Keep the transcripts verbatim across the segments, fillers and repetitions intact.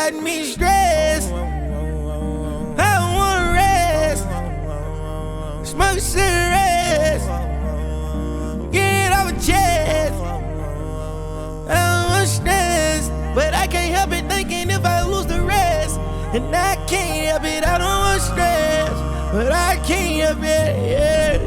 got me stressed. I don't wanna rest. Smoke cigarettes. Get off a chest. I don't want stress, but I can't help it thinking if I lose the rest. And I can't help it, I don't want stress, but I can't help it, yeah.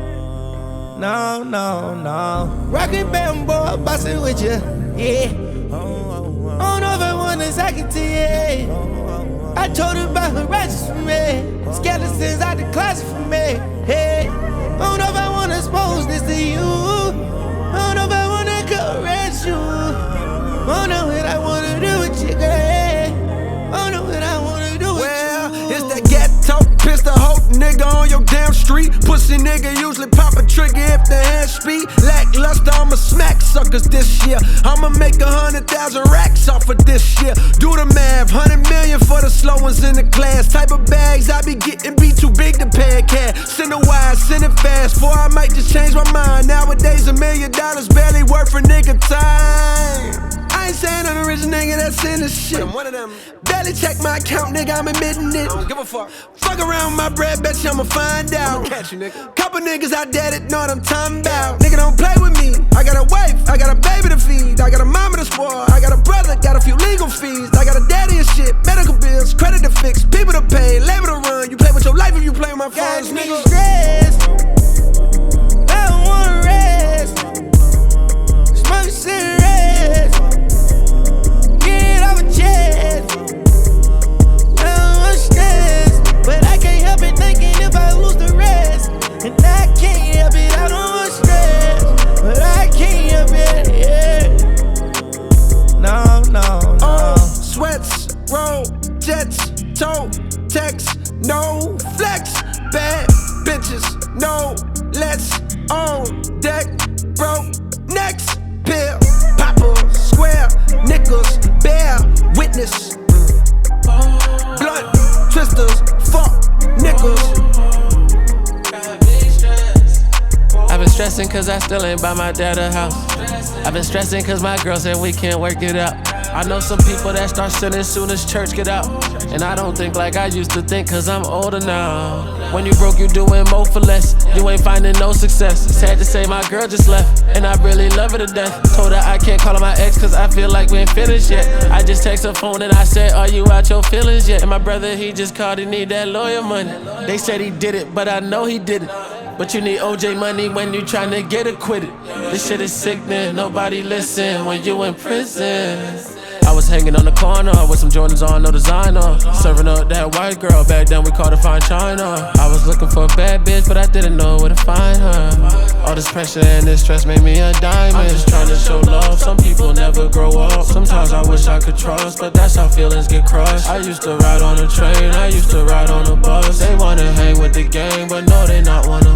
No, no, no. Rockin' bamboo, bustin' with you, yeah. I don't know if I wanna talk it to you. I told her about her righteous for me. Skeletons out the closet for me. Hey, I don't know if I wanna expose this to you. I don't know if I wanna caress you. I don't know what I wanna do with you, girl. I don't know what I wanna do with well, you. Well, it's that ghetto pistol hoe nigga on your damn street. Pussy nigga usually pop a trigger if the hand speed. Lackluster, I'ma smack suckers this year. I'ma make a hundred thousand racks off of this year. Do the math, hundred million for the slow ones in the class. Type of bags I be getting be too big to pay a cat. Send it wide, send it fast, for I might just change my mind. Nowadays a million dollars barely worth a nigga time. I ain't saying I'm the rich nigga that's in the shit. But I'm one of them. Barely check my account, nigga, I'm admitting it. I don't give a fuck. Fuck around with my bread, bet you I'ma find out. I'ma catch you, nigga. Couple niggas out there that know what I'm talking about. Nigga, don't play with me. I got a wife, I got a baby to feed. I got a mama to spoil, I got a brother, got a few legal fees. I got a daddy and shit, medical bills, credit to fix, people to pay, labor to run. You play with your life if you play with my funds, got nigga. me stressed. I don't wanna rest. Smoke cigarettes. Get off a chest. I don't want stress, but I can't help it thinking if I lose the rest. And I can't help it, I don't want stress, but I can't help it, yeah. No, no, no. Oh, sweats, roll, jets, toe, text, no flex. Bad bitches, no, let's on deck, broke, next pill. Papa, square, nickels, bear, witness. Blunt, twisters, fuck, nickels. I've been stressing cause I still ain't by my dad's house. I've been stressing cause my girl said we can't work it out. I know some people that start sinning soon as church get out. And I don't think like I used to think cause I'm older now. When you broke, you doing more for less. You ain't finding no success. Sad to say my girl just left, and I really love her to death. Told her I can't call her my ex cause I feel like we ain't finished yet. I just text her phone and I said, are you out your feelings yet? And my brother, he just called, he need that lawyer money. They said he did it, but I know he didn't. But you need O J money when you tryna get acquitted. This shit is sickening, nobody listen when you in prison. I was hanging on the corner with some Jordans on, no designer. Serving up that white girl, back then we called her fine china. I was looking for a bad bitch, but I didn't know where to find her. All this pressure and this stress made me a diamond. I'm just trying to show love, some people never grow up. Sometimes I wish I could trust, but that's how feelings get crushed. I used to ride on a train, I used to ride on a bus. They wanna hang with the gang, but no, they not one